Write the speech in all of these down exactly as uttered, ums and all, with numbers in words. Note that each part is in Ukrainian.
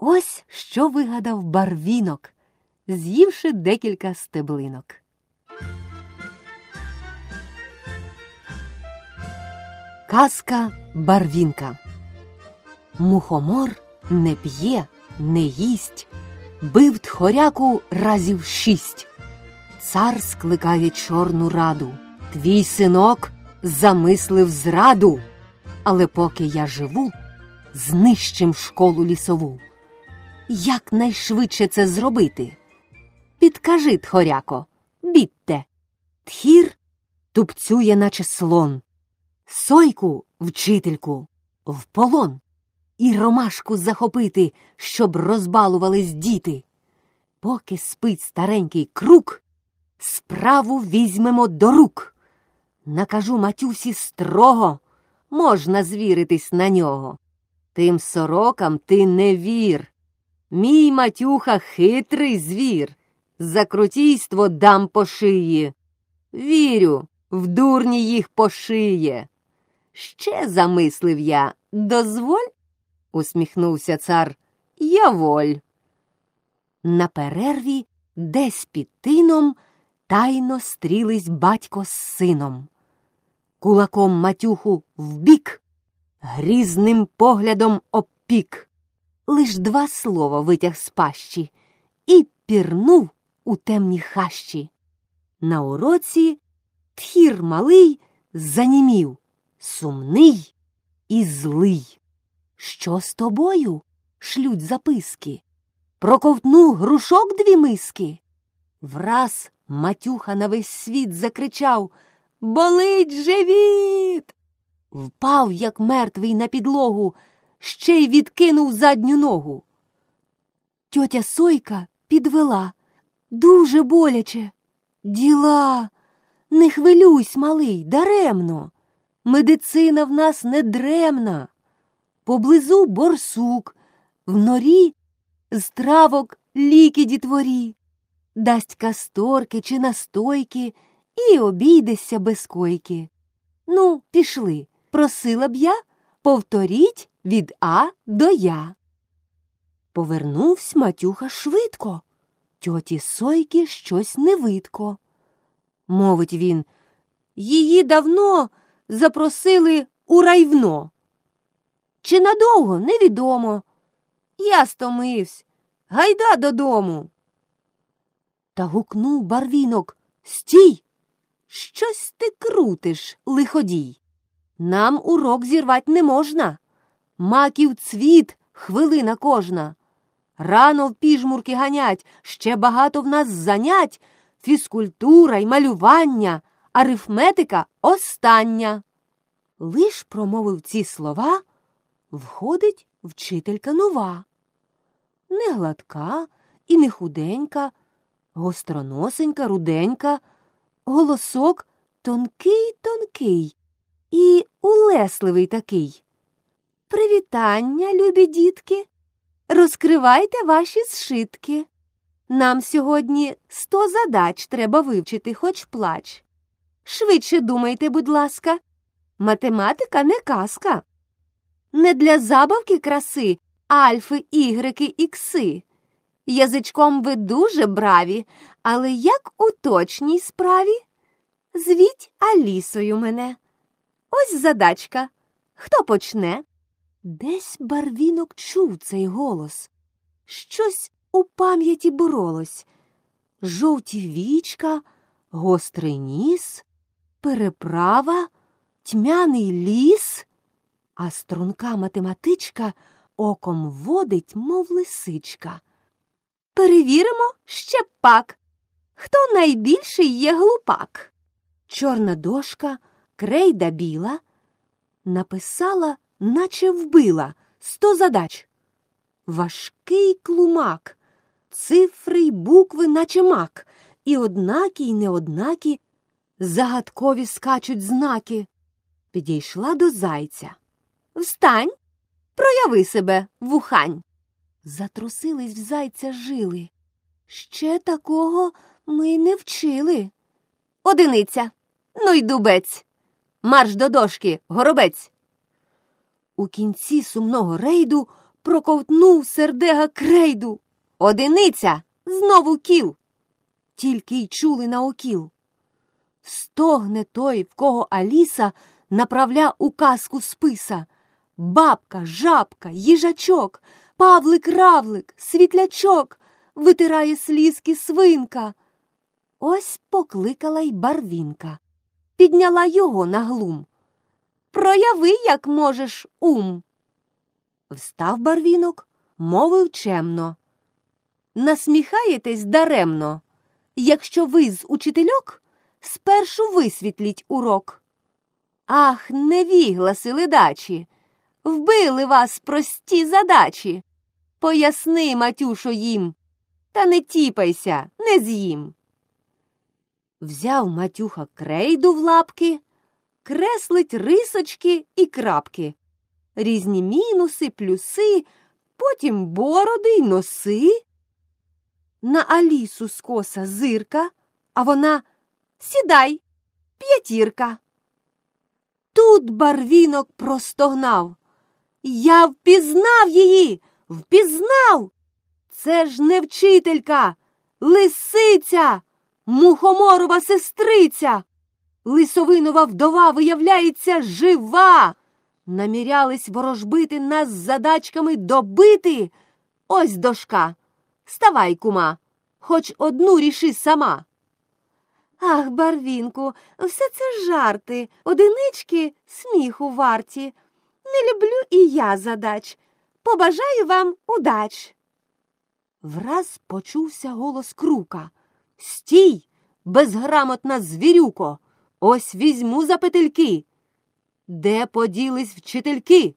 Ось що вигадав Барвінок, з'ївши декілька стеблинок. Казка Барвінка. Мухомор не п'є, не їсть, бив тхоряку разів шість. Цар скликає Чорну раду. Твій синок замислив зраду, але поки я живу, знищим школу лісову. Як найшвидше це зробити? Підкажи, тхоряко, бідте. Тхір тупцює, наче слон. Сойку, вчительку, в полон. І ромашку захопити, щоб розбалувались діти. Поки спить старенький крук, справу візьмемо до рук. Накажу матюсі строго, можна звіритись на нього. Тим сорокам ти не вір. Мій матюха хитрий звір, за крутійство дам по шиї. Вірю, в дурні їх пошиє. Ще замислив я, дозволь? Усміхнувся цар, я воль. На перерві, десь під тином, тайно стрілись батько з сином. Кулаком матюху вбік, грізним поглядом обпік. Лиш два слова витяг з пащі і пірнув у темні хащі. На уроці Тхір малий занімів, сумний і злий. Що з тобою? Шлють записки. Проковтнув грушок дві миски. Враз матюха на весь світ закричав: болить живіт! Впав, як мертвий, на підлогу, ще й відкинув задню ногу. Тьотя Сойка підвела: дуже боляче. Діла! Не хвилюйсь, малий, даремно. Медицина в нас не дремна. Поблизу борсук, в норі з травок ліки дітворі. Дасть касторки чи настойки і обійдешся без койки. Ну, пішли, просила б я, повторіть від А до Я. Повернувсь матюха швидко. Тьоті Сойки щось не видко. Мовить він: її давно запросили у райвно. Чи надовго, невідомо. Я стомивсь. Гайда додому. Та гукнув Барвінок: стій! Щось ти крутиш, лиходій. Нам урок зірвать не можна. Маків цвіт, хвилина кожна. Рано в піжмурки ганять, ще багато в нас занять. Фізкультура й малювання, арифметика остання. Лиш промовив ці слова, входить вчителька нова. Не гладка і не худенька, гостроносенька, руденька, голосок тонкий-тонкий і улесливий такий. Привітання, любі дітки, розкривайте ваші зшитки. Нам сьогодні сто задач треба вивчити, хоч плач. Швидше думайте, будь ласка, математика не казка. Не для забавки краси альфи, ігреки, ікси. Язичком ви дуже браві, але як у точній справі? Звіть Алісою мене. Ось задачка. Хто почне? Десь Барвінок чув цей голос. Щось у пам'яті боролось. Жовті вічка, гострий ніс, переправа, тьмяний ліс. А струнка математичка оком водить, мов лисичка. Перевіримо ще пак, хто найбільший є глупак. Чорна дошка, крейда біла, написала, наче вбила, сто задач. Важкий клумак, цифри й букви, наче мак, і однакі, й неоднакі, загадкові скачуть знаки. Підійшла до зайця. Встань, прояви себе, вухань. Затрусились в зайця жили. Ще такого ми не вчили. Одиниця, ну й дубець. Марш до дошки, горобець. У кінці сумного рейду проковтнув сердега крейду. Одиниця знову кіл. Тільки й чули наокіл. Стогне той, в кого Аліса направля у казку списа. Бабка, жабка, їжачок, павлик-равлик, світлячок, витирає слізки свинка. Ось покликала й Барвінка, підняла його на глум. Прояви, як можеш, ум. Встав Барвінок, мовив чемно. Насміхаєтесь даремно, якщо ви з учительок спершу висвітліть урок. Ах, невігласи ледачі, вбили вас прості задачі. Поясни, Матюшо, їм, та не тіпайся, не з'їм. Взяв Матюха крейду в лапки, креслить рисочки і крапки, різні мінуси, плюси, потім бороди й носи. На Алісу скоса зирка, а вона «Сідай, п'ятірка». Тут Барвінок простогнав. Я впізнав її, впізнав! Це ж не вчителька, лисиця, мухоморова сестриця. Лисовинова вдова, виявляється, жива. Намірялись ворожбити нас з задачками добити. Ось дошка. Ставай, кума, хоч одну ріши сама. Ах, Барвінку, все це жарти, одинички сміху варті. Не люблю і я задач. Побажаю вам удач. Враз почувся голос Крука. Стій, безграмотна звірюко, ось візьму за петельки. Де поділись вчительки?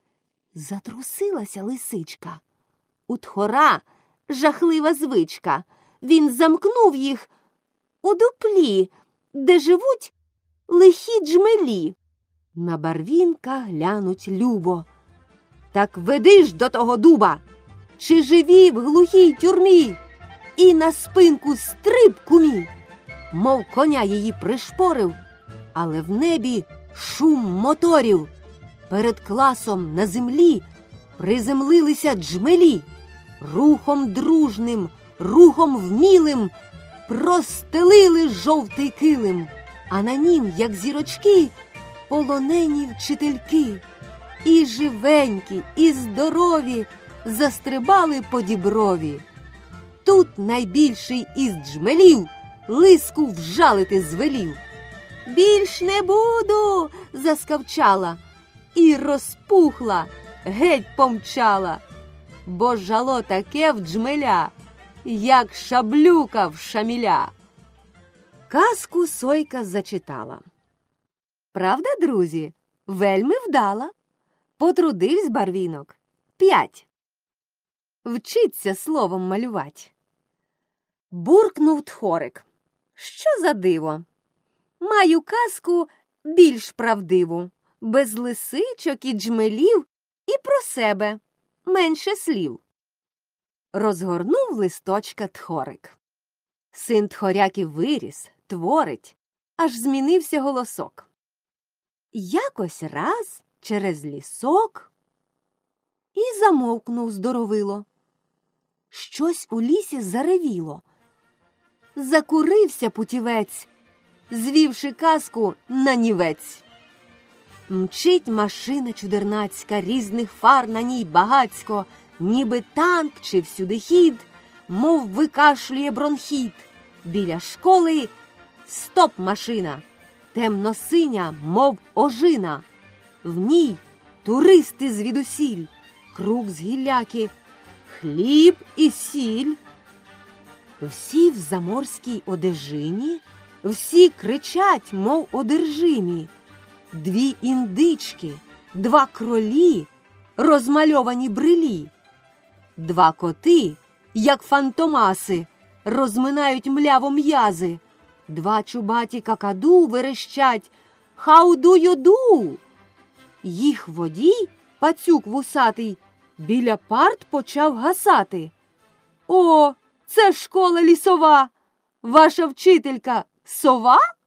Затрусилася лисичка. У тхора жахлива звичка. Він замкнув їх у дуплі, де живуть лихі джмелі. На Барвінка глянуть любо. Так веди ж до того дуба, чи живі в глухій тюрмі, і на спинку стриб, кумі. Мов коня її пришпорив, але в небі шум моторів. Перед класом на землі приземлилися джмелі. Рухом дружним, рухом вмілим простелили жовтий килим, а на нім, як зірочки, полонені вчительки. І живенькі, і здорові застрибали по діброві. Тут найбільший із джмелів лиску вжалити звелів. «Більш не буду!» – заскавчала, і розпухла, геть помчала. Бо жало таке в джмеля, як шаблюка в шаміля. Казку Сойка зачитала. Правда, друзі? Вельми вдала. Потрудивсь Барвінок. П'ять. Вчиться словом малювать. Буркнув тхорик. Що за диво? Маю казку більш правдиву, без лисичок і джмелів, і про себе менше слів. Розгорнув листочка тхорик. Син тхоряків виріс, творить, аж змінився голосок. Якось раз через лісок і замовкнув здоровило. Щось у лісі заревіло. Закурився путівець, звівши казку на нівець. Мчить машина чудернацька, різних фар на ній багацько, ніби танк чи всюдихід, мов викашлює бронхіт. Біля школи стоп машина, темно-синя, мов ожина. В ній туристи звідусіль, круг з гілляки, хліб і сіль. Всі в заморській одежині, всі кричать, мов одержимі. Дві індички, два кролі, розмальовані брилі. Два коти, як фантомаси, розминають мляво м'язи. Два чубаті какаду верещать «Хау-ду-ю-ду!». Їх водій, пацюк вусатий, біля парт почав гасати. «О, це школа лісова! Ваша вчителька сова?»